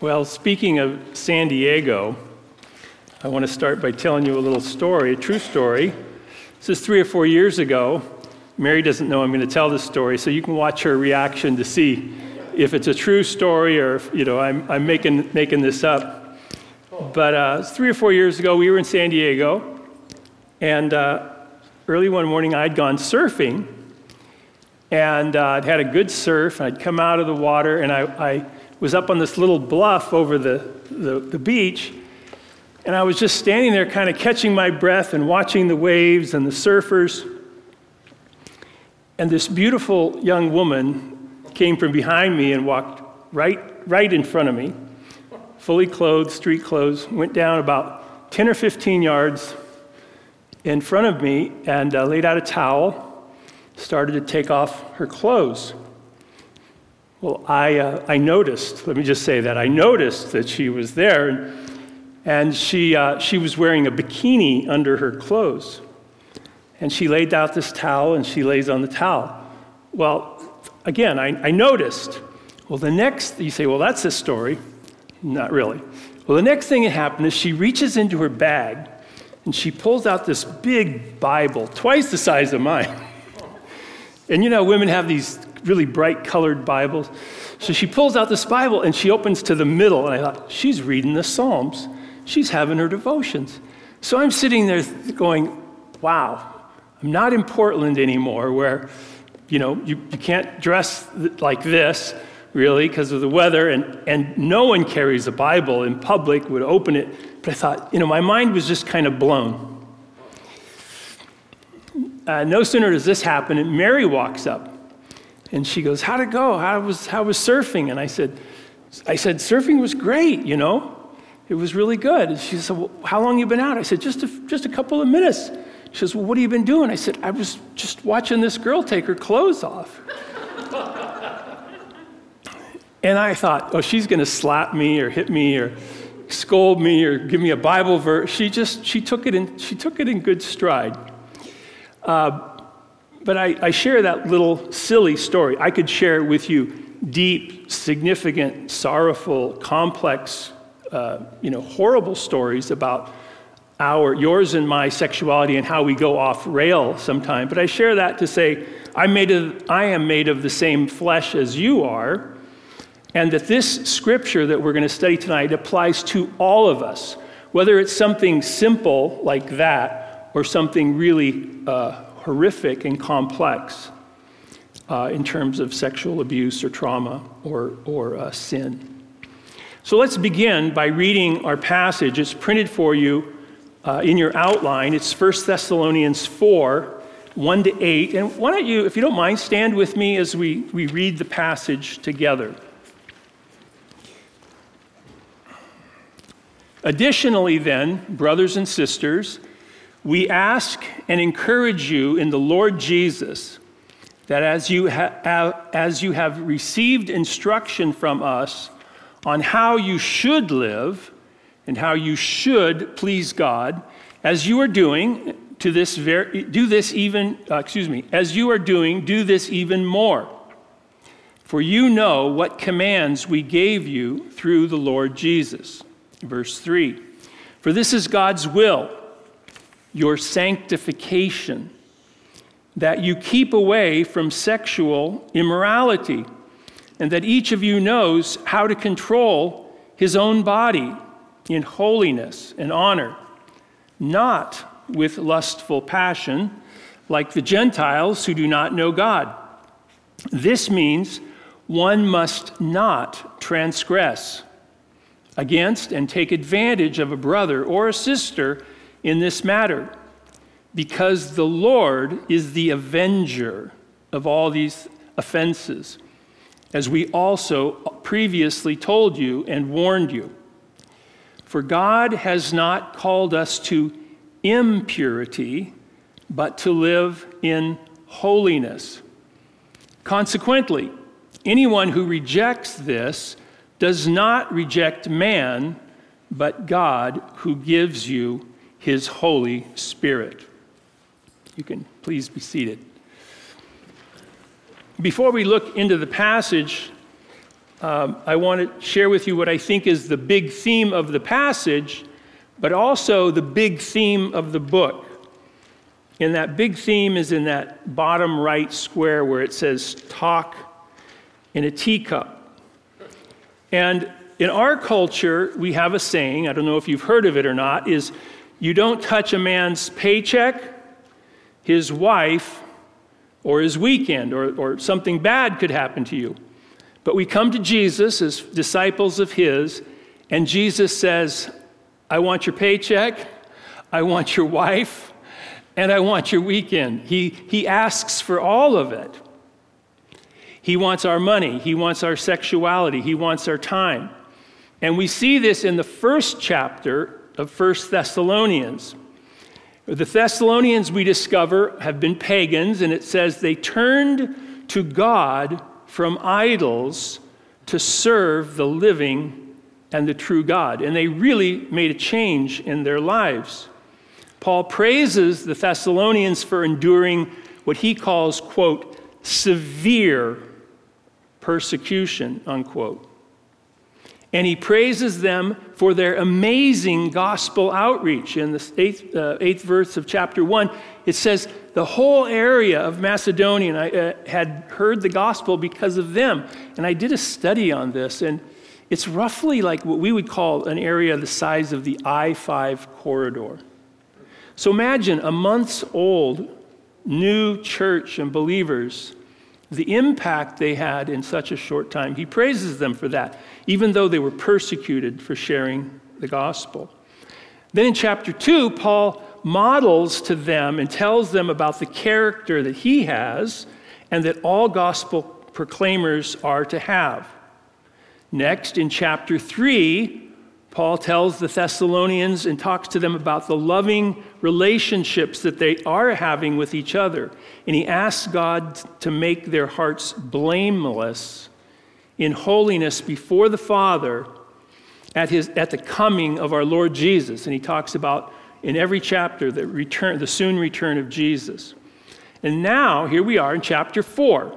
Well, speaking of San Diego, I want to start by telling you a little story, a true story. This is 3 or 4 years ago. Mary doesn't know I'm going to tell this story, so you can watch her reaction to see if it's a true story or if, I'm making this up. But 3 or 4 years ago, we were in San Diego, and early one morning, I'd gone surfing, and I'd had a good surf, and I'd come out of the water, and I was up on this little bluff over the beach, and I was just standing there kind of catching my breath and watching the waves and the surfers. And this beautiful young woman came from behind me and walked right in front of me, fully clothed, street clothes, went down about 10 or 15 yards in front of me and laid out a towel, started to take off her clothes. Well, I noticed, let me just say that, I noticed that she was there, and she was wearing a bikini under her clothes. And she laid out this towel, and she lays on the towel. Well, again, I noticed. Well, you say, well, that's a story. Not really. Well, the next thing that happened is she reaches into her bag, and she pulls out this big Bible, twice the size of mine. And women have these really bright colored Bibles. So she pulls out this Bible and she opens to the middle. And I thought, she's reading the Psalms. She's having her devotions. So I'm sitting there going, wow, I'm not in Portland anymore where, you can't dress like this really because of the weather. And no one carries a Bible in public, would open it. But I thought, my mind was just kind of blown. No sooner does this happen, and Mary walks up. And she goes, how'd it go? How was surfing? And I said, surfing was great, It was really good. And she said, well, how long you been out? I said, just a couple of minutes. She says, well, what have you been doing? I said, I was just watching this girl take her clothes off. And I thought, oh, she's going to slap me or hit me or scold me or give me a Bible verse. She took it in good stride. But I share that little silly story. I could share with you deep, significant, sorrowful, complex, horrible stories about yours and my sexuality and how we go off rail sometime. But I share that to say I am made of the same flesh as you are, and that this scripture that we're going to study tonight applies to all of us, whether it's something simple like that or something really horrific and complex in terms of sexual abuse or trauma or sin. So let's begin by reading our passage. It's printed for you in your outline. It's 1 Thessalonians 4, 1-8. And why don't you, if you don't mind, stand with me as we read the passage together. Additionally then, brothers and sisters, we ask and encourage you in the Lord Jesus that as you have received instruction from us on how you should live and how you should please God, as you are doing, do this even more. For you know what commands we gave you through the Lord Jesus. Verse 3, for this is God's will, your sanctification, that you keep away from sexual immorality, and that each of you knows how to control his own body in holiness and honor, not with lustful passion, like the Gentiles who do not know God. This means one must not transgress against and take advantage of a brother or a sister in this matter, because the Lord is the avenger of all these offenses, as we also previously told you and warned you. For God has not called us to impurity, but to live in holiness. Consequently, anyone who rejects this does not reject man, but God, who gives you his Holy Spirit. You can please be seated. Before we look into the passage, I want to share with you what I think is the big theme of the passage, but also the big theme of the book. And that big theme is in that bottom right square where it says, talk in a teacup. And in our culture, we have a saying, I don't know if you've heard of it or not, is you don't touch a man's paycheck, his wife, or his weekend, or something bad could happen to you. But we come to Jesus as disciples of his, and Jesus says, I want your paycheck, I want your wife, and I want your weekend. He asks for all of it. He wants our money, he wants our sexuality, he wants our time. And we see this in the first chapter of 1 Thessalonians. The Thessalonians, we discover, have been pagans, and it says they turned to God from idols to serve the living and the true God. And they really made a change in their lives. Paul praises the Thessalonians for enduring what he calls, quote, severe persecution, unquote. And he praises them for their amazing gospel outreach. In the eighth verse of chapter 1, it says, the whole area of Macedonia had heard the gospel because of them. And I did a study on this, and it's roughly like what we would call an area the size of the I-5 corridor. So imagine a month's old new church and believers, the impact they had in such a short time. He praises them for that, even though they were persecuted for sharing the gospel. Then in chapter 2, Paul models to them and tells them about the character that he has and that all gospel proclaimers are to have. Next, in chapter 3, Paul tells the Thessalonians and talks to them about the loving relationships that they are having with each other. And he asks God to make their hearts blameless in holiness before the Father at the coming of our Lord Jesus. And he talks about in every chapter the soon return of Jesus. And now, here we are in chapter 4.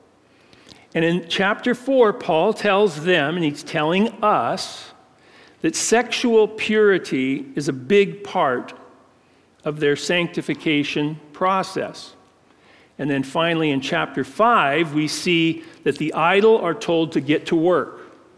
And in chapter 4, Paul tells them, and he's telling us, that sexual purity is a big part of their sanctification process. And then finally in chapter 5, we see that the idle are told to get to work.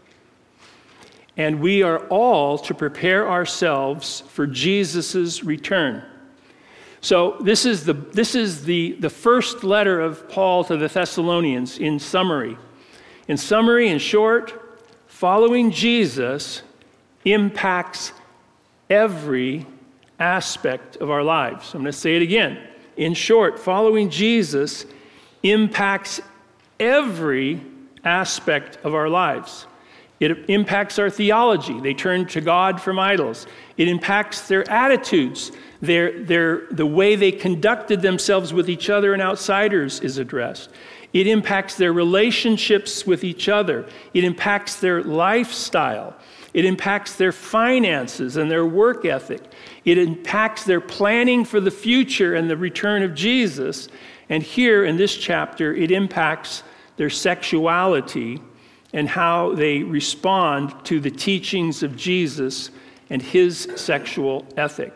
And we are all to prepare ourselves for Jesus' return. So this is the first letter of Paul to the Thessalonians in summary. In summary, in short, following Jesus impacts every aspect of our lives. I'm going to say it again. In short, following Jesus impacts every aspect of our lives. It impacts our theology. They turn to God from idols. It impacts their attitudes. The way they conducted themselves with each other and outsiders is addressed. It impacts their relationships with each other. It impacts their lifestyle. It impacts their finances and their work ethic. It impacts their planning for the future and the return of Jesus. And here in this chapter, it impacts their sexuality and how they respond to the teachings of Jesus and his sexual ethic.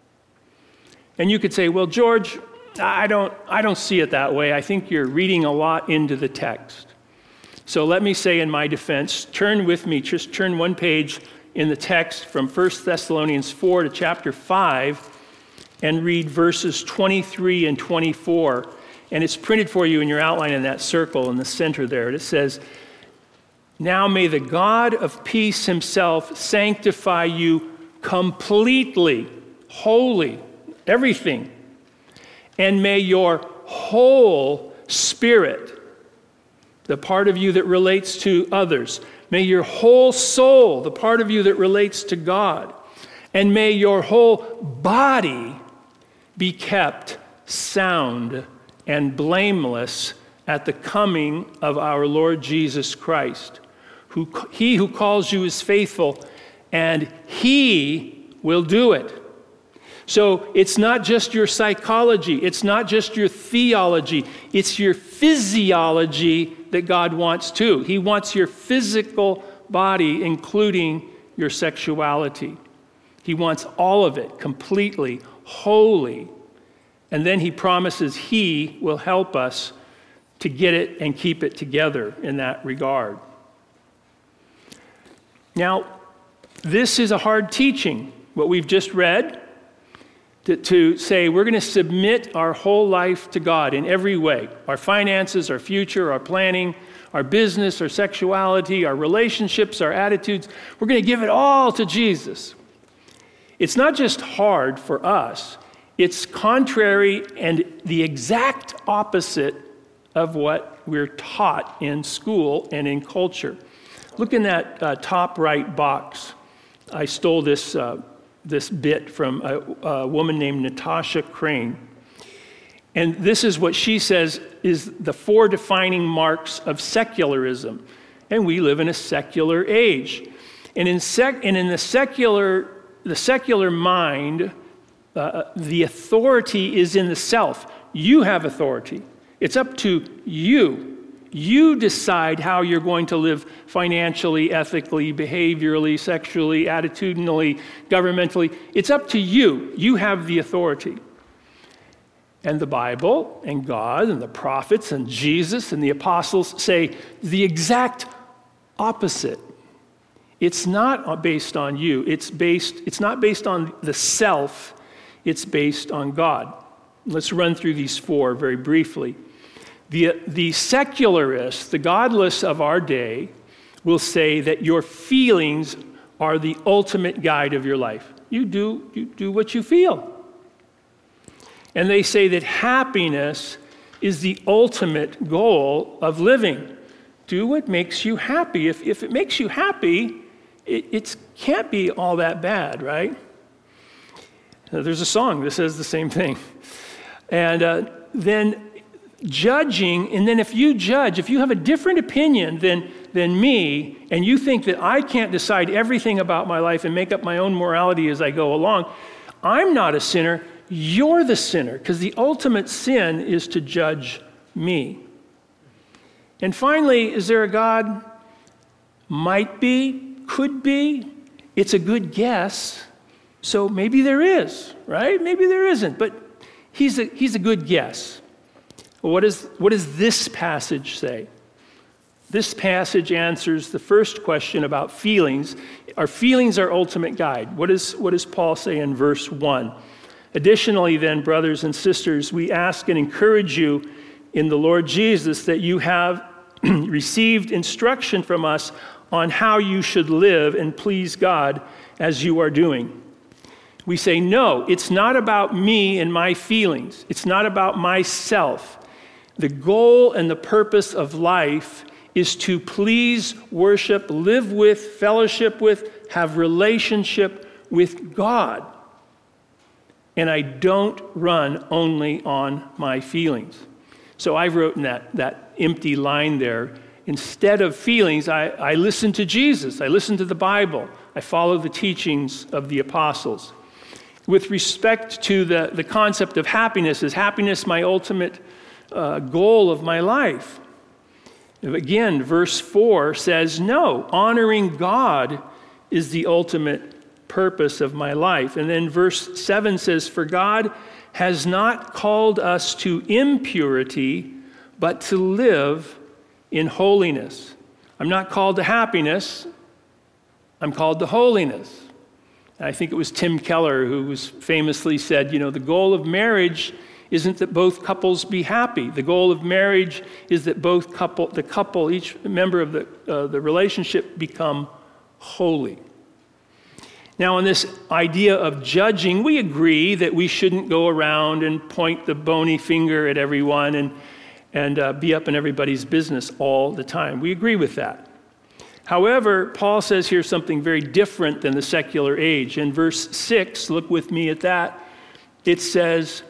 And you could say, well, George, I don't see it that way. I think you're reading a lot into the text. So let me say in my defense, turn with me, just turn one page in the text from 1 Thessalonians 4 to chapter 5 and read verses 23 and 24. And it's printed for you in your outline in that circle in the center there. It says, now may the God of peace himself sanctify you completely, wholly, everything. And may your whole spirit, the part of you that relates to others, may your whole soul, the part of you that relates to God, and may your whole body be kept sound and blameless at the coming of our Lord Jesus Christ. He who calls you is faithful, and he will do it. So it's not just your psychology, it's not just your theology, it's your physiology that God wants too. He wants your physical body, including your sexuality. He wants all of it, completely, wholly. And then he promises he will help us to get it and keep it together in that regard. Now, this is a hard teaching, what we've just read, to say we're going to submit our whole life to God in every way. Our finances, our future, our planning, our business, our sexuality, our relationships, our attitudes. We're going to give it all to Jesus. It's not just hard for us. It's contrary and the exact opposite of what we're taught in school and in culture. Look in that top right box. I stole this bit from a woman named Natasha Crane. And this is what she says is the 4 defining marks of secularism. And we live in a secular age. And in the secular mind, the authority is in the self. You have authority. It's up to you. You decide how you're going to live financially, ethically, behaviorally, sexually, attitudinally, governmentally. It's up to you. You have the authority. And the Bible and God and the prophets and Jesus and the apostles say the exact opposite. It's not based on you. It's not based on the self. It's based on God. Let's run through these 4 very briefly. The secularists, the godless of our day, will say that your feelings are the ultimate guide of your life. You do what you feel. And they say that happiness is the ultimate goal of living. Do what makes you happy. If it makes you happy, it can't be all that bad, right? Now, there's a song that says the same thing. And then judging, and then if you have a different opinion than me, and you think that I can't decide everything about my life and make up my own morality as I go along, I'm not a sinner, you're the sinner, because the ultimate sin is to judge me. And finally, is there a God? Might be, could be. It's a good guess. So maybe there is, right? Maybe there isn't, but he's a good guess. Well, what does this passage say? This passage answers the first question about feelings. Are feelings our ultimate guide? What does Paul say in verse 1? Additionally, then, brothers and sisters, we ask and encourage you in the Lord Jesus that you have received instruction from us on how you should live and please God as you are doing. We say, no, it's not about me and my feelings. It's not about myself. The goal and the purpose of life is to please, worship, live with, fellowship with, have relationship with God. And I don't run only on my feelings. So I've written that empty line there. Instead of feelings, I listen to Jesus. I listen to the Bible. I follow the teachings of the apostles. With respect to the concept of happiness, is happiness my ultimate goal of my life? Again, verse 4 says, no, honoring God is the ultimate purpose of my life. And then verse 7 says, for God has not called us to impurity, but to live in holiness. I'm not called to happiness. I'm called to holiness. And I think it was Tim Keller who was famously said, the goal of marriage isn't that both couples be happy. The goal of marriage is that each member of the relationship become holy. Now, on this idea of judging, we agree that we shouldn't go around and point the bony finger at everyone and be up in everybody's business all the time. We agree with that. However, Paul says here something very different than the secular age. In verse 6, look with me at that, it says,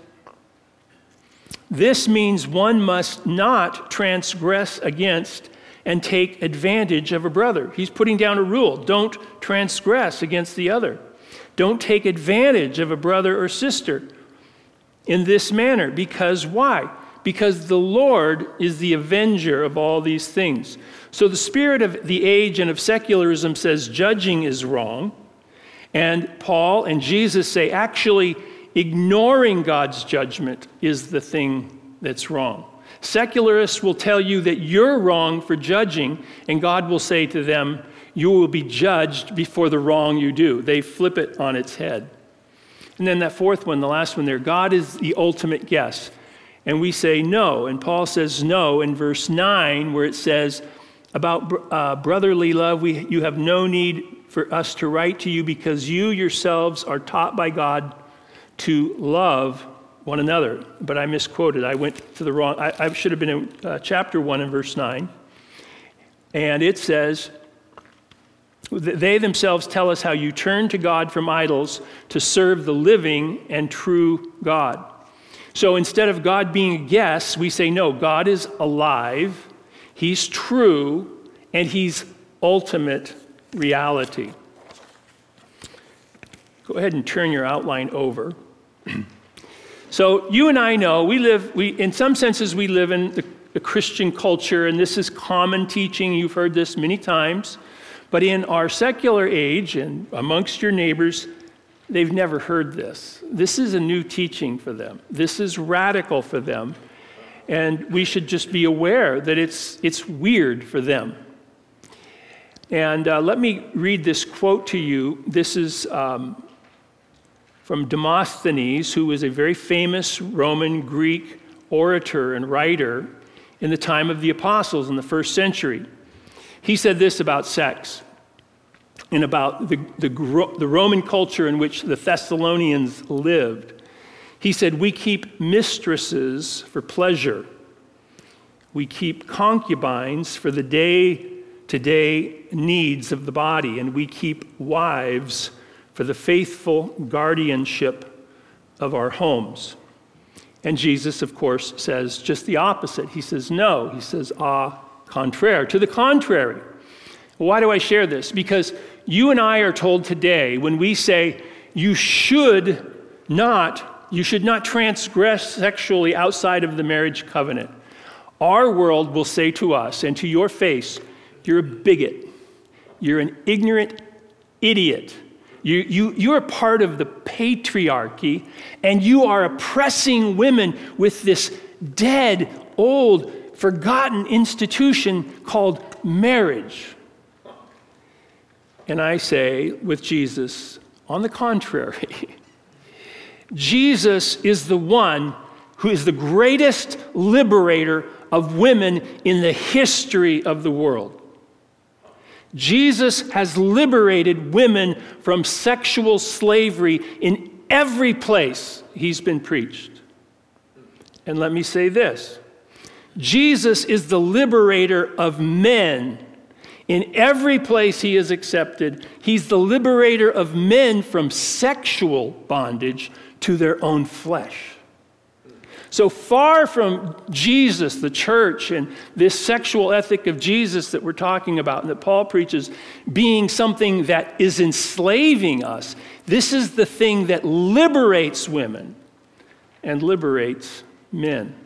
this means one must not transgress against and take advantage of a brother. He's putting down a rule. Don't transgress against the other. Don't take advantage of a brother or sister in this manner. Because why? Because the Lord is the avenger of all these things. So the spirit of the age and of secularism says judging is wrong. And Paul and Jesus say actually ignoring God's judgment is the thing that's wrong. Secularists will tell you that you're wrong for judging, and God will say to them, you will be judged before the wrong you do. They flip it on its head. And then that fourth one, the last one there, God is the ultimate guess. And we say no, and Paul says no in verse 9, where it says, about brotherly love, you have no need for us to write to you because you yourselves are taught by God to love one another. But I misquoted. I went to the wrong, I should have been in chapter 1 and verse 9. And it says, they themselves tell us how you turn to God from idols to serve the living and true God. So instead of God being a guess, we say, no, God is alive, he's true, and he's ultimate reality. Go ahead and turn your outline over. So you and I know, in some senses we live in the Christian culture, and this is common teaching. You've heard this many times. But in our secular age and amongst your neighbors, they've never heard this. This is a new teaching for them. This is radical for them. And we should just be aware that it's weird for them. And let me read this quote to you. This is from Demosthenes, who was a very famous Roman Greek orator and writer in the time of the apostles in the first century. He said this about sex and about the Roman culture in which the Thessalonians lived. He said, we keep mistresses for pleasure. We keep concubines for the day-to-day needs of the body, and we keep wives for the faithful guardianship of our homes. And Jesus, of course, says just the opposite. He says no. He says, contraire. To the contrary. Why do I share this? Because you and I are told today when we say you should not transgress sexually outside of the marriage covenant. Our world will say to us and to your face, you're a bigot. You're an ignorant idiot. You're part of the patriarchy, and you are oppressing women with this dead, old, forgotten institution called marriage. And I say with Jesus, on the contrary, Jesus is the one who is the greatest liberator of women in the history of the world. Jesus has liberated women from sexual slavery in every place he's been preached. And let me say this. Jesus is the liberator of men in every place he is accepted. He's the liberator of men from sexual bondage to their own flesh. So far from Jesus, the church, and this sexual ethic of Jesus that we're talking about and that Paul preaches being something that is enslaving us, this is the thing that liberates women and liberates men.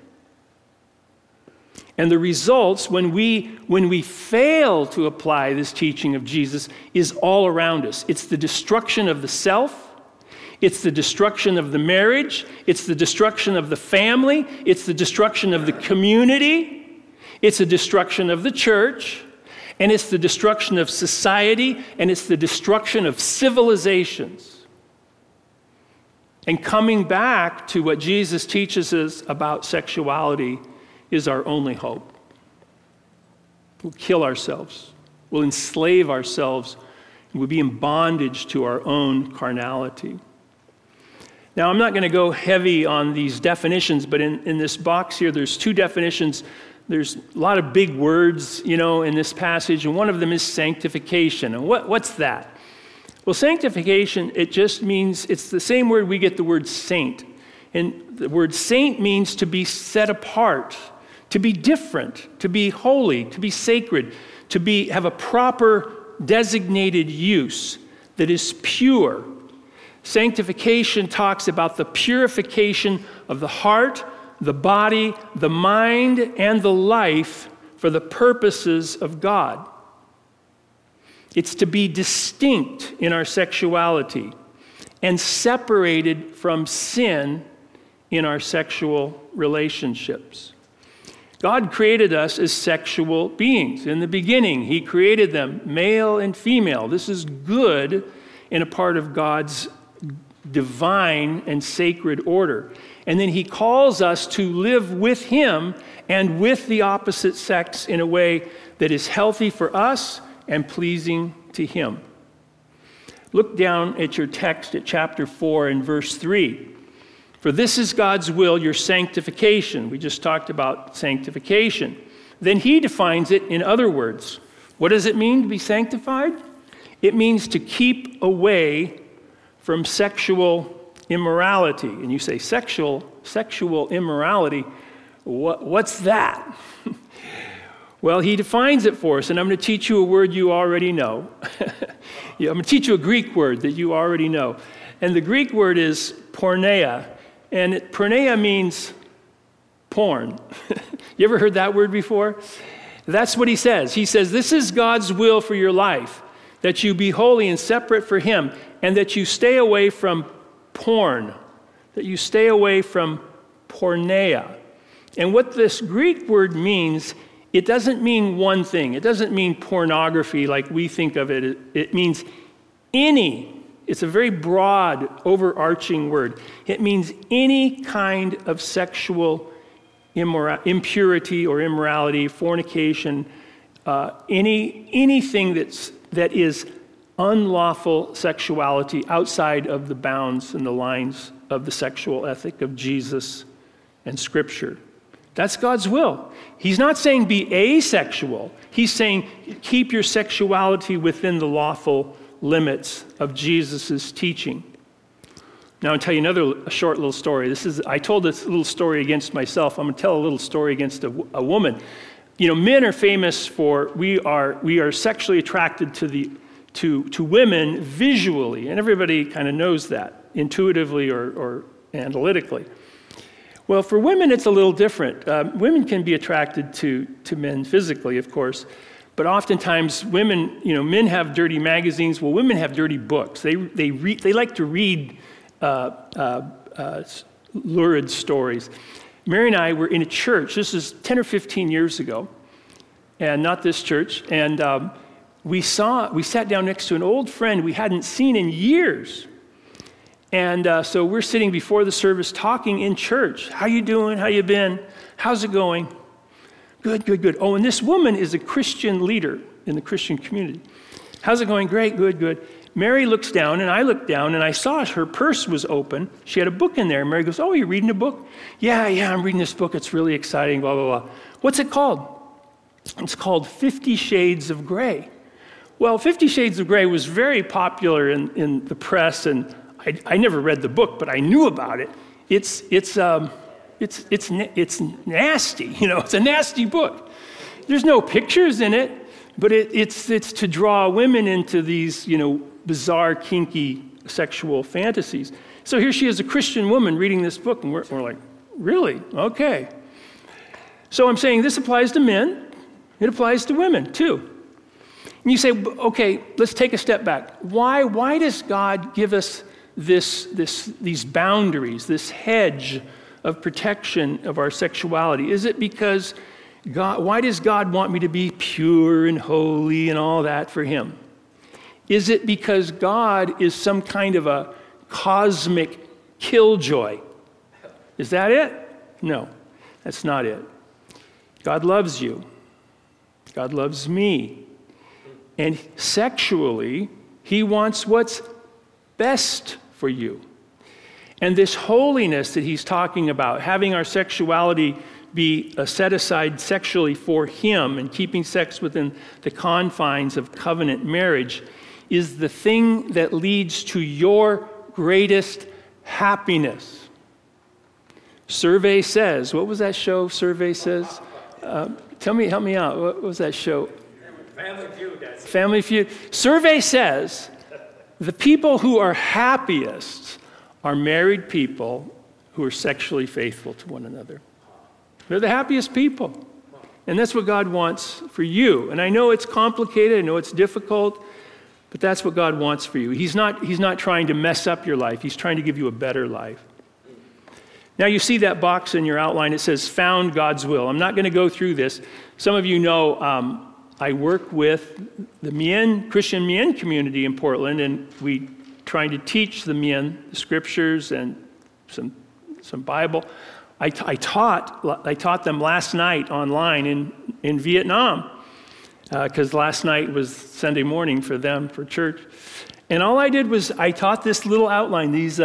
And the results, when we fail to apply this teaching of Jesus, is all around us. It's the destruction of the self. It's the destruction of the marriage. It's the destruction of the family. It's the destruction of the community. It's the destruction of the church. And it's the destruction of society. And it's the destruction of civilizations. And coming back to what Jesus teaches us about sexuality is our only hope. We'll kill ourselves. We'll enslave ourselves. We'll be in bondage to our own carnality. Now, I'm not going to go heavy on these definitions, but in this box here, there's two definitions. There's a lot of big words, in this passage, and one of them is sanctification. And what's that? Well, sanctification, it just means, it's the same word we get the word saint. And the word saint means to be set apart, to be different, to be holy, to be sacred, to have a proper designated use that is pure Sanctification talks about the purification of the heart, the body, the mind, and the life for the purposes of God. It's to be distinct in our sexuality and separated from sin in our sexual relationships. God created us as sexual beings. In the beginning, He created them, male and female. This is good and a part of God's divine and sacred order. And then He calls us to live with Him and with the opposite sex in a way that is healthy for us and pleasing to Him. Look down at your text at chapter 4 and verse 3. For this is God's will, your sanctification. We just talked about sanctification. Then He defines it in other words. What does it mean to be sanctified? It means to keep away from sexual immorality. And you say, sexual immorality, what's that? Well, He defines it for us, and I'm going to teach you a word you already know. I'm going to teach you a Greek word that you already know. And the Greek word is porneia. And porneia means porn. You ever heard that word before? That's what He says. He says, this is God's will for your life, that you be holy and separate for Him, and that you stay away from porn, that you stay away from porneia. And what this Greek word means, it doesn't mean one thing. It doesn't mean pornography like we think of it. It means it's a very broad, overarching word. It means any kind of sexual impurity or immorality, fornication, anything that is unlawful sexuality outside of the bounds and the lines of the sexual ethic of Jesus and Scripture. That's God's will. He's not saying be asexual. He's saying keep your sexuality within the lawful limits of Jesus' teaching. Now I'll tell you a short little story. I told this little story against myself. I'm going to tell a little story against a woman. You know, men are famous for, we are sexually attracted to women visually, and everybody kind of knows that, intuitively or analytically. Well, for women, it's a little different. Women can be attracted to men physically, of course, but oftentimes men have dirty magazines. Well, women have dirty books. They like to read lurid stories. Mary and I were in a church. This is 10 or 15 years ago, and not this church. And we sat down next to an old friend we hadn't seen in years. And so we're sitting before the service talking in church. How you doing? How you been? How's it going? Good, good, good. Oh, and this woman is a Christian leader in the Christian community. How's it going? Great, good, good. Mary looks down, and I looked down, and I saw her purse was open. She had a book in there. Mary goes, oh, you're reading a book? Yeah, I'm reading this book. It's really exciting, blah, blah, blah. What's it called? It's called 50 Shades of Grey. Well, 50 Shades of Grey was very popular in the press, and I never read the book, but I knew about it. It's nasty, It's a nasty book. There's no pictures in it, but it's to draw women into these, bizarre, kinky sexual fantasies. So here she is, a Christian woman reading this book, and we're like, really? Okay. So I'm saying this applies to men. It applies to women too. And you say, okay, let's take a step back. Why does God give us these boundaries, this hedge of protection of our sexuality? Is it because why does God want me to be pure and holy and all that for Him? Is it because God is some kind of a cosmic killjoy? Is that it? No, that's not it. God loves you. God loves me. And sexually, He wants what's best for you. And this holiness that He's talking about, having our sexuality be set aside sexually for Him and keeping sex within the confines of covenant marriage, is the thing that leads to your greatest happiness. Survey says, what was that show Survey says? Help me out. What was that show? Family Feud. Family Feud. Survey says the people who are happiest are married people who are sexually faithful to one another. They're the happiest people. And that's what God wants for you. And I know it's complicated, I know it's difficult, but that's what God wants for you. He's not trying to mess up your life. He's trying to give you a better life. Now you see that box in your outline. It says, found God's will. I'm not going to go through this. Some of you know I work with the Christian Mien community in Portland, and we trying to teach the Mien the scriptures and some Bible. I taught them last night online in Vietnam, because last night was Sunday morning for them, for church. And all I did was I taught this little outline, these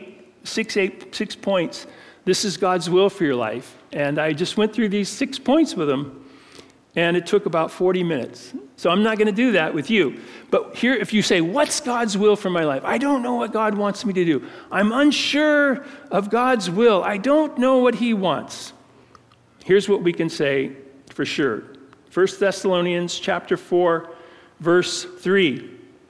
six points. This is God's will for your life. And I just went through these 6 points with them, and it took about 40 minutes. So I'm not going to do that with you. But here, if you say, what's God's will for my life? I don't know what God wants me to do. I'm unsure of God's will. I don't know what he wants. Here's what we can say for sure. 1 Thessalonians chapter 4, verse 3.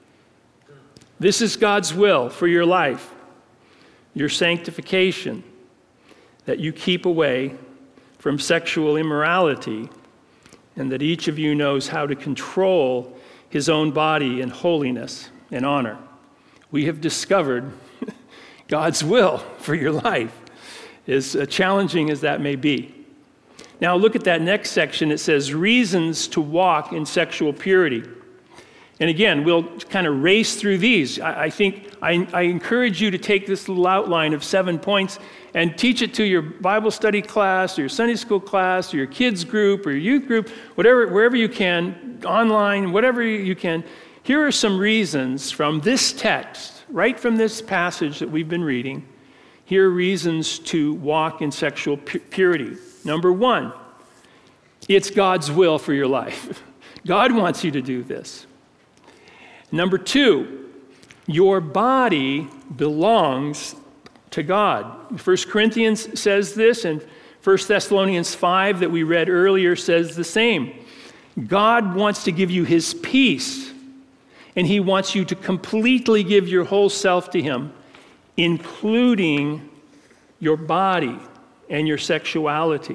This is God's will for your life, your sanctification, that you keep away from sexual immorality, and that each of you knows how to control his own body in holiness and honor. We have discovered God's will for your life, as challenging as that may be. Now look at that next section. It says, reasons to walk in sexual purity. And again, we'll kind of race through these. I encourage you to take this little outline of 7 points and teach it to your Bible study class, or your Sunday school class, or your kids group, or your youth group, wherever you can, online, whatever you can. Here are some reasons from this text, right from this passage that we've been reading. Here are reasons to walk in sexual purity. Number 1, it's God's will for your life. God wants you to do this. Number 2, your body belongs to God. 1 Corinthians says this, and 1 Thessalonians 5 that we read earlier says the same. God wants to give you his peace, and he wants you to completely give your whole self to him, including your body and your sexuality.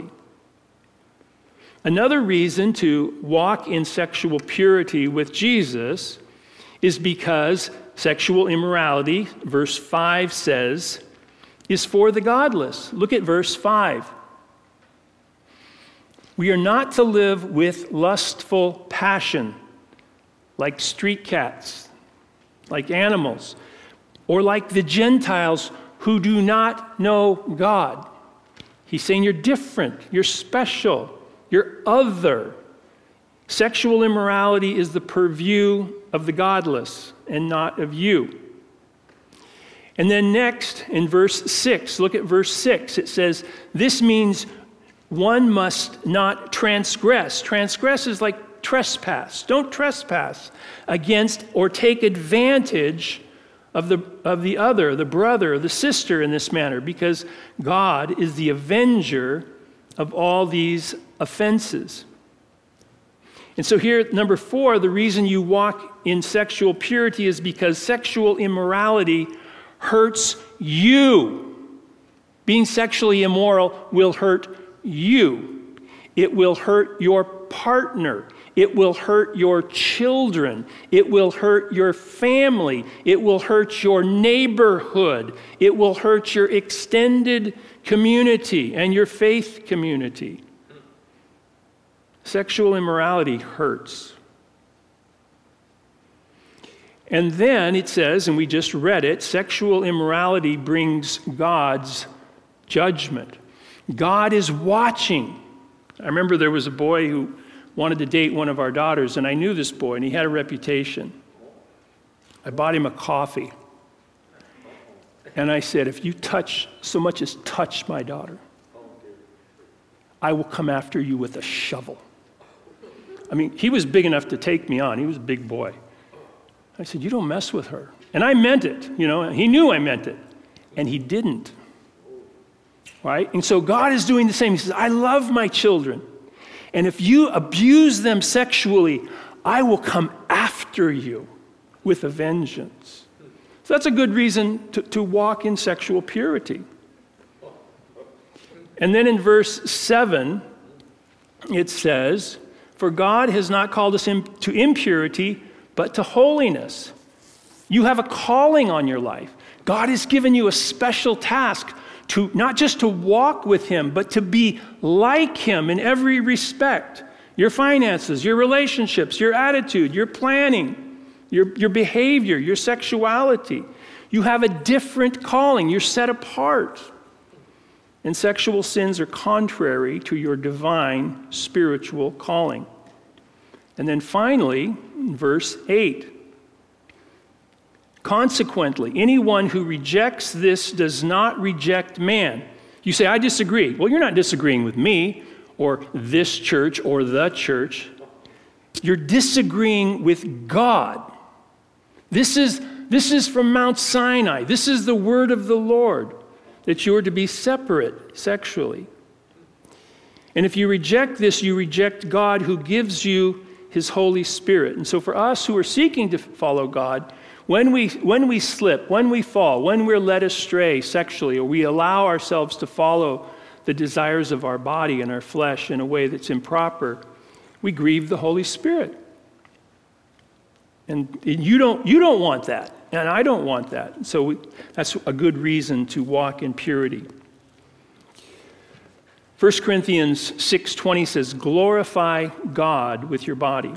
Another reason to walk in sexual purity with Jesus is because sexual immorality, verse 5 says, is for the godless. Look at verse 5. We are not to live with lustful passion, like street cats, like animals, or like the Gentiles who do not know God. He's saying you're different, you're special, you're other. Sexual immorality is the purview of the godless and not of you. And then next, in verse 6, look at verse 6. It says, this means one must not transgress. Transgress is like trespass. Don't trespass against or take advantage of the other, the brother, the sister in this manner, because God is the avenger of all these offenses. And so here, number 4, the reason you walk in sexual purity is because sexual immorality hurts you. Being sexually immoral will hurt you. It will hurt your partner. It will hurt your children. It will hurt your family. It will hurt your neighborhood. It will hurt your extended community and your faith community. Sexual immorality hurts. And then it says, and we just read it, sexual immorality brings God's judgment. God is watching. I remember there was a boy who wanted to date one of our daughters, and I knew this boy, and he had a reputation. I bought him a coffee. And I said, if you so much as touch my daughter, I will come after you with a shovel. I mean, he was big enough to take me on. He was a big boy. I said, you don't mess with her. And I meant it, he knew I meant it. And he didn't. Right? And so God is doing the same. He says, I love my children. And if you abuse them sexually, I will come after you with a vengeance. So that's a good reason to walk in sexual purity. And then in verse 7, it says, "For God has not called us to impurity, but to holiness." You have a calling on your life. God has given you a special task to not just to walk with him, but to be like him in every respect. Your finances, your relationships, your attitude, your planning, your behavior, your sexuality. You have a different calling. You're set apart. And sexual sins are contrary to your divine spiritual calling. And then finally, verse 8. "Consequently, anyone who rejects this does not reject man." You say, "I disagree." Well, you're not disagreeing with me or this church or the church. You're disagreeing with God. This is from Mount Sinai. This is the word of the Lord, that you are to be separate sexually. And if you reject this, you reject God who gives you his Holy Spirit. And so for us who are seeking to follow God, when we slip, when we fall, when we're led astray sexually, or we allow ourselves to follow the desires of our body and our flesh in a way that's improper, we grieve the Holy Spirit. And you don't want that, and I don't want that. So that's a good reason to walk in purity. 1 Corinthians 6:20 says, "Glorify God with your body."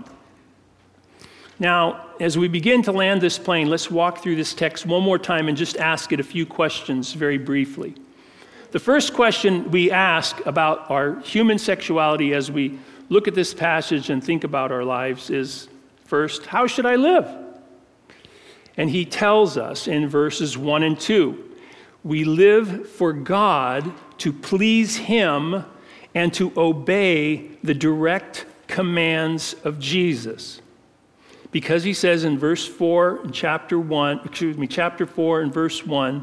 Now, as we begin to land this plane, let's walk through this text one more time and just ask it a few questions very briefly. The first question we ask about our human sexuality as we look at this passage and think about our lives is, first, how should I live? And he tells us in verses 1 and 2, we live for God to please him and to obey the direct commands of Jesus. Because he says in verse 4, in chapter 4 and verse 1,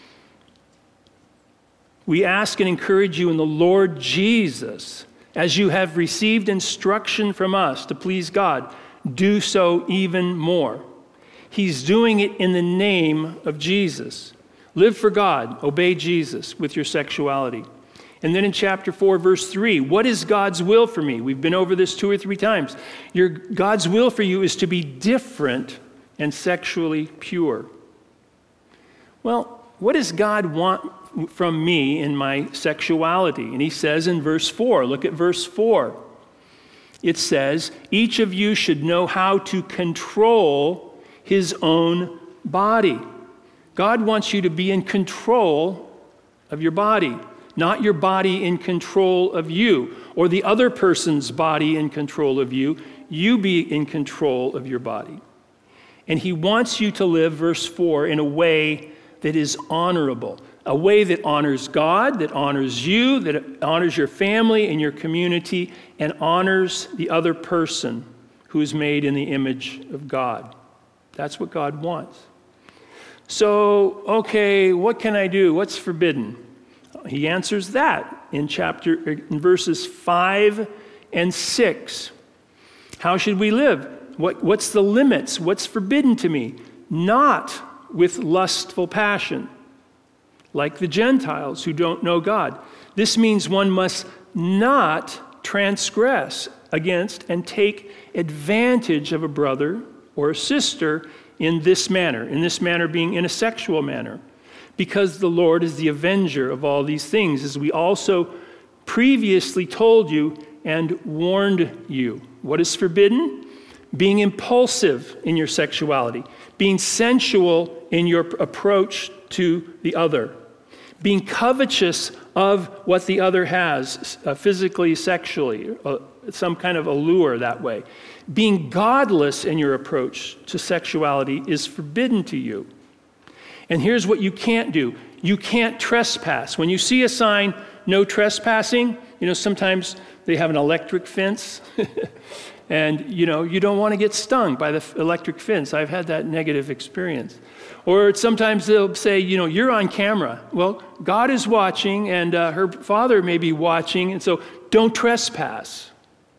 "We ask and encourage you in the Lord Jesus, as you have received instruction from us to please God, do so even more." He's doing it in the name of Jesus. Live for God, obey Jesus with your sexuality. And then in chapter 4, verse 3, what is God's will for me? We've been over this 2 or 3 times. God's will for you is to be different and sexually pure. Well, what does God want from me in my sexuality? And he says in verse 4, look at verse 4. It says, "Each of you should know how to control his own body." God wants you to be in control of your body, not your body in control of you, or the other person's body in control of you. You be in control of your body. And he wants you to live, verse 4, in a way that is honorable, a way that honors God, that honors you, that honors your family and your community, and honors the other person who is made in the image of God. That's what God wants. So, okay, what can I do? What's forbidden? He answers that in verses 5 and 6. How should we live? What's the limits? What's forbidden to me? Not with lustful passion, like the Gentiles who don't know God. This means one must not transgress against and take advantage of a brother or a sister in this manner being in a sexual manner, because the Lord is the avenger of all these things, as we also previously told you and warned you. What is forbidden? Being impulsive in your sexuality, being sensual in your approach to the other, being covetous of what the other has, physically, sexually, some kind of allure that way. Being godless in your approach to sexuality is forbidden to you. And here's what you can't do. You can't trespass. When you see a sign, no trespassing, sometimes they have an electric fence. And, you don't want to get stung by the electric fence. I've had that negative experience. Or sometimes they'll say, you're on camera. Well, God is watching, and her father may be watching, and so don't trespass.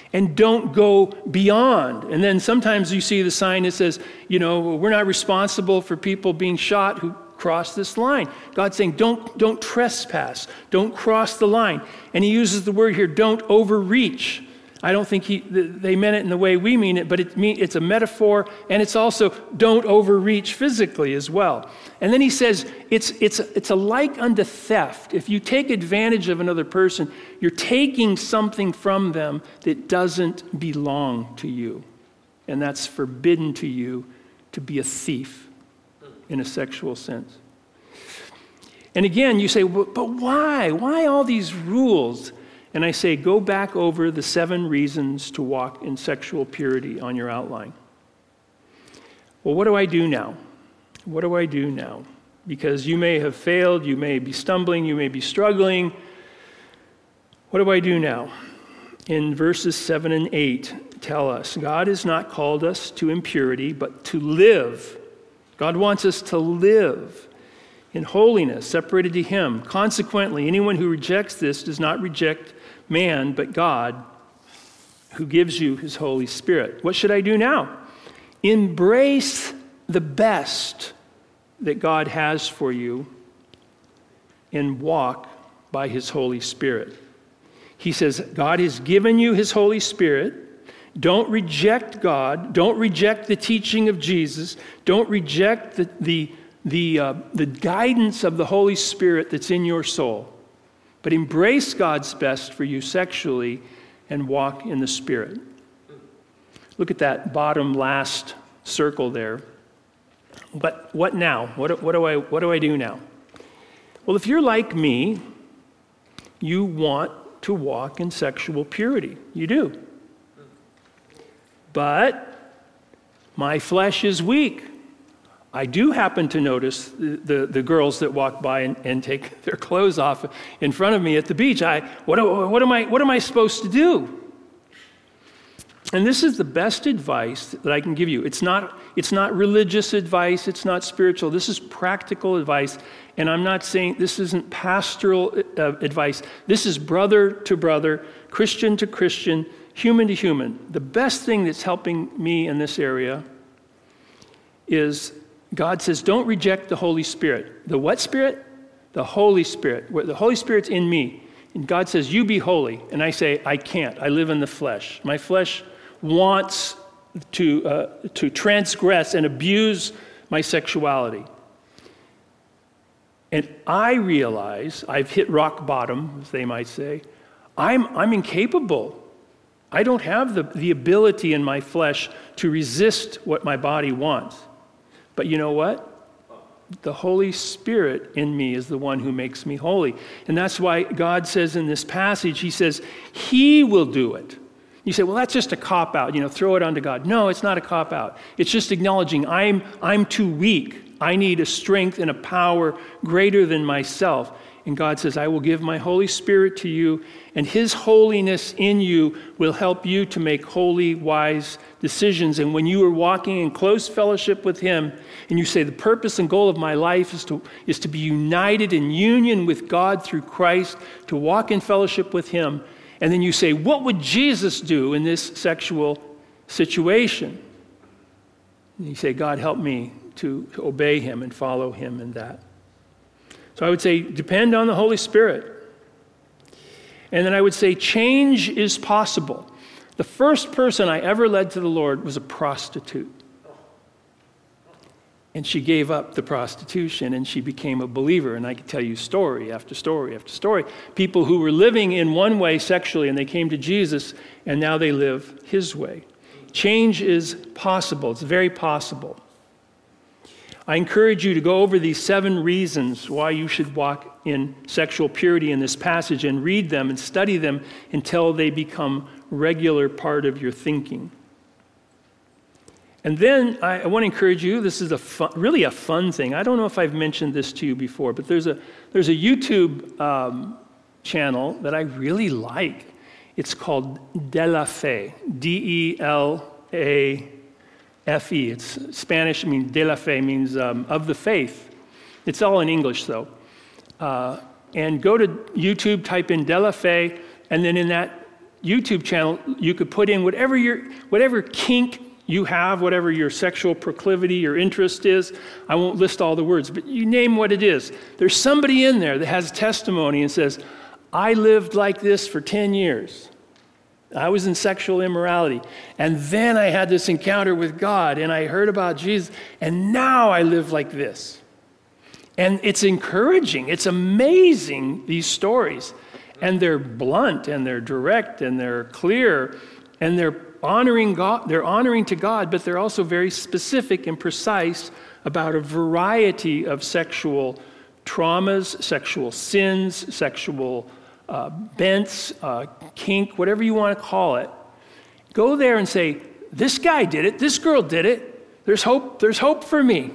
And don't go beyond. And then sometimes you see the sign that says, we're not responsible for people being shot who cross this line. God's saying, don't trespass. Don't cross the line. And he uses the word here, don't overreach. I don't think they meant it in the way we mean it, but it's a metaphor, and it's also don't overreach physically as well. And then he says it's alike unto theft. If you take advantage of another person, you're taking something from them that doesn't belong to you. And that's forbidden to you to be a thief in a sexual sense. And again, you say, but why? Why all these rules? And I say, go back over the 7 reasons to walk in sexual purity on your outline. Well, what do I do now? What do I do now? Because you may have failed, you may be stumbling, you may be struggling. What do I do now? In verses 7 and 8 tell us, God has not called us to impurity, but to live. God wants us to live in holiness, separated to him. Consequently, anyone who rejects this does not reject man, but God, who gives you his Holy Spirit. What should I do now? Embrace the best that God has for you and walk by his Holy Spirit. He says, God has given you his Holy Spirit. Don't reject God. Don't reject the teaching of Jesus. Don't reject the guidance of the Holy Spirit that's in your soul. But embrace God's best for you sexually and walk in the Spirit. Look at that bottom last circle there. But what now? What do I do now? Well, if you're like me, you want to walk in sexual purity. You do. But my flesh is weak. I do happen to notice the girls that walk by and take their clothes off in front of me at the beach. What am I supposed to do? And this is the best advice that I can give you. It's not religious advice. It's not spiritual. This is practical advice. And I'm not saying this isn't pastoral advice. This is brother to brother, Christian to Christian, human to human. The best thing that's helping me in this area is God says, don't reject the Holy Spirit. The what Spirit? The Holy Spirit. The Holy Spirit's in me. And God says, you be holy. And I say, I can't. I live in the flesh. My flesh wants to transgress and abuse my sexuality. And I realize I've hit rock bottom, as they might say. I'm incapable. I don't have the ability in my flesh to resist what my body wants. But you know what? The Holy Spirit in me is the one who makes me holy. And that's why God says in this passage, he says, he will do it. You say, well, that's just a cop-out, throw it onto God. No, it's not a cop-out. It's just acknowledging I'm too weak. I need a strength and a power greater than myself. And God says, I will give my Holy Spirit to you, and his holiness in you will help you to make holy, wise decisions. And when you are walking in close fellowship with him, and you say, the purpose and goal of my life is to be united in union with God through Christ, to walk in fellowship with him, and then you say, what would Jesus do in this sexual situation? And you say, God, help me to obey him and follow him in that. So I would say, depend on the Holy Spirit. And then I would say, change is possible. The first person I ever led to the Lord was a prostitute. And she gave up the prostitution and she became a believer. And I could tell you story after story after story. People who were living in one way sexually and they came to Jesus and now they live his way. Change is possible. It's very possible. I encourage you to go over these 7 reasons why you should walk in sexual purity in this passage and read them and study them until they become regular part of your thinking. And then I want to encourage you, this is really a fun thing. I don't know if I've mentioned this to you before, but there's a YouTube channel that I really like. It's called De La Fe, Delafe. It's Spanish, De La Fe means of the faith. It's all in English, though. And go to YouTube, type in De La Fe, and then in that YouTube channel, you could put in whatever kink you have, whatever your sexual proclivity or interest is. I won't list all the words, but you name what it is. There's somebody in there that has testimony and says, I lived like this for 10 years. I was in sexual immorality. And then I had this encounter with God, and I heard about Jesus, and now I live like this. And it's encouraging. It's amazing, these stories. And they're blunt, and they're direct, and they're clear, and they're honoring God. They're honoring to God, but they're also very specific and precise about a variety of sexual traumas, sexual sins, sexual bents, kink, whatever you want to call it. Go there and say, this guy did it, this girl did it, there's hope for me.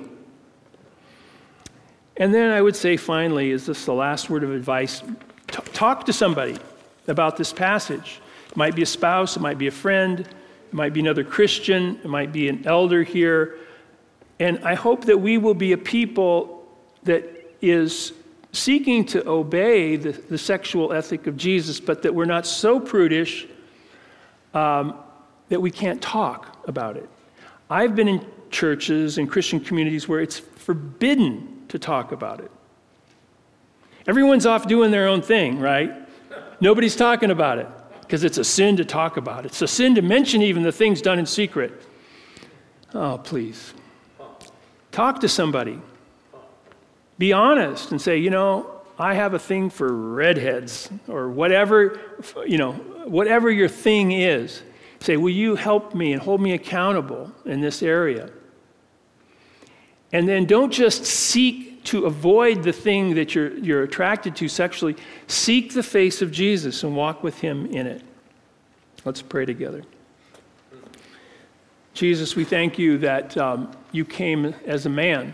And then I would say finally, is this the last word of advice? Talk to somebody about this passage. It might be a spouse, it might be a friend, it might be another Christian, it might be an elder here. And I hope that we will be a people that is seeking to obey the sexual ethic of Jesus, but that we're not so prudish that we can't talk about it. I've been in churches and Christian communities where it's forbidden to talk about it. Everyone's off doing their own thing, right? Nobody's talking about it because it's a sin to talk about it. It's a sin to mention even the things done in secret. Oh, please. Talk to somebody. Be honest and say, I have a thing for redheads or whatever, whatever your thing is. Say, will you help me and hold me accountable in this area? And then don't just seek to avoid the thing that you're attracted to sexually. Seek the face of Jesus and walk with him in it. Let's pray together. Jesus, we thank you that you came as a man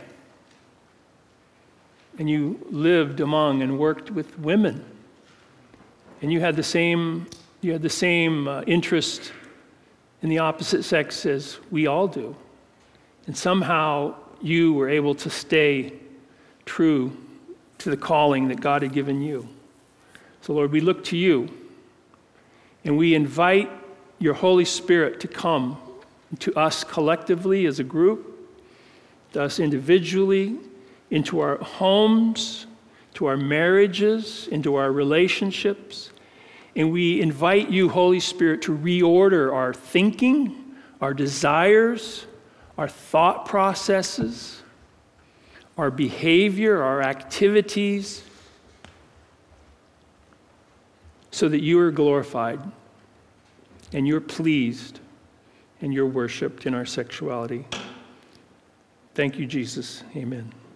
and you lived among and worked with women. And you had the same interest in the opposite sex as we all do. And somehow you were able to stay true to the calling that God had given you. So Lord, we look to you and we invite your Holy Spirit to come to us collectively as a group, to us individually, into our homes, to our marriages, into our relationships. And we invite you, Holy Spirit, to reorder our thinking, our desires, our thought processes, our behavior, our activities, so that you are glorified and you're pleased and you're worshiped in our sexuality. Thank you, Jesus. Amen.